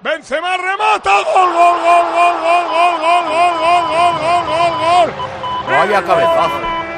Benzema remata, gol, gol, gol, gol, gol, gol, gol, gol, gol, gol, gol, gol, gol. Vaya cabezazo.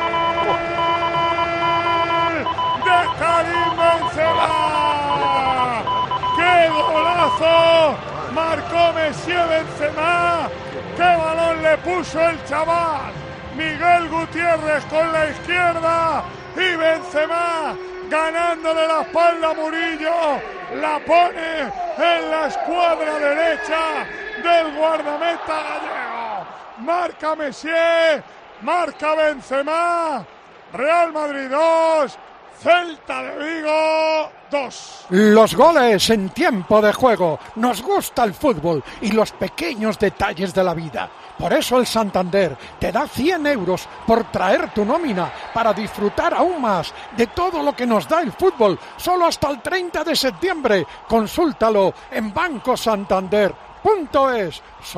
De Karim Benzema. ¡Qué golazo! Marcó Messi Benzema. ¡Qué balón le puso el chaval! Miguel Gutiérrez con la izquierda y Benzema ganándole la espalda a Murillo, la pone en la escuadra derecha del guardameta gallego. Marca Messi, marca Benzema, Real Madrid 2, Celta de Vigo 2. Los goles en tiempo de juego. Nos gusta el fútbol y los pequeños detalles de la vida. Por eso el Santander te da 100 euros por traer tu nómina para disfrutar aún más de todo lo que nos da el fútbol. Solo hasta el 30 de septiembre. Consúltalo en bancosantander.es.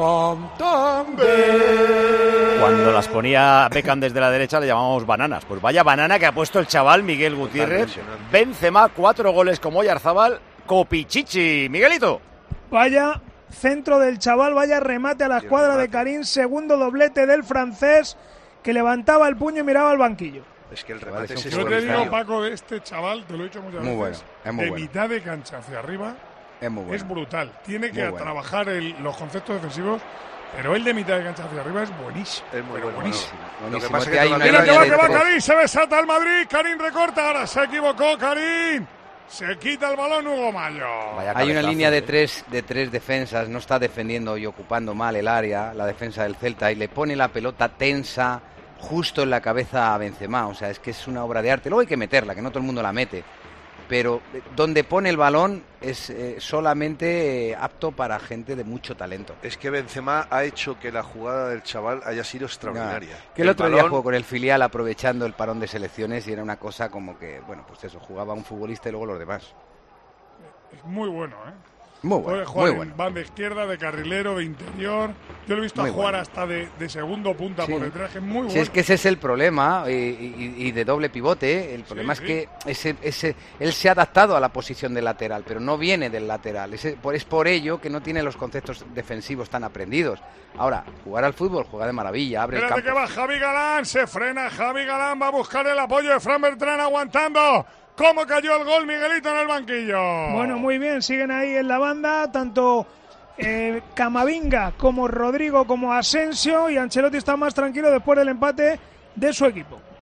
Santander. Cuando las ponía Beckham desde la derecha le llamamos bananas. Pues vaya banana que ha puesto el chaval Miguel Gutiérrez. Benzema, 4 goles como Oyarzabal. Copichichi. Miguelito. Vaya centro del chaval, vaya remate a la escuadra de Karim, segundo doblete del francés que levantaba el puño y miraba al banquillo. Es que el remate es Yo te digo, Paco, de este chaval, te lo he dicho muchas veces, bueno, es muy de bueno. mitad de cancha hacia arriba Es muy bueno. es brutal. Tiene que Muy bueno. trabajar los conceptos defensivos, pero el de mitad de cancha hacia arriba es buenísimo. Es muy bueno. Buenísimo. Lo que pasa es que hay que una Mira línea que de va tres. Karim, se desata el Madrid, Karim recorta, ahora se equivocó Karim. Se quita el balón Hugo Mayo. Hay una línea de tres defensas, no está defendiendo y ocupando mal el área, la defensa del Celta, y le pone la pelota tensa justo en la cabeza a Benzema. O sea, es que es una obra de arte. Luego hay que meterla, que no todo el mundo la mete. Pero donde pone el balón es solamente apto para gente de mucho talento. Es que Benzema ha hecho que la jugada del chaval haya sido extraordinaria. Que el otro día jugó con el filial aprovechando el parón de selecciones y era una cosa como que, bueno, pues eso, jugaba un futbolista y luego los demás. Es muy bueno, ¿eh? Muy Puede bueno, jugar muy bueno. en banda izquierda, de carrilero, de interior. Yo lo he visto Muy a jugar bueno. hasta de segundo punta Sí. por detrás, que es muy bueno. Si es que ese es el problema, y de doble pivote, el problema es que él se ha adaptado a la posición de lateral, pero no viene del lateral. Es por ello que no tiene los conceptos defensivos tan aprendidos. Ahora, jugar al fútbol juega de maravilla, abre el Espérate campo. que va Javi Galán, se frena Javi Galán, va a buscar el apoyo de Fran Bertrán aguantando. ¿Cómo cayó el gol Miguelito en el banquillo? Bueno, muy bien, siguen ahí en la banda, tanto Camavinga como Rodrigo como Asensio, y Ancelotti está más tranquilo después del empate de su equipo.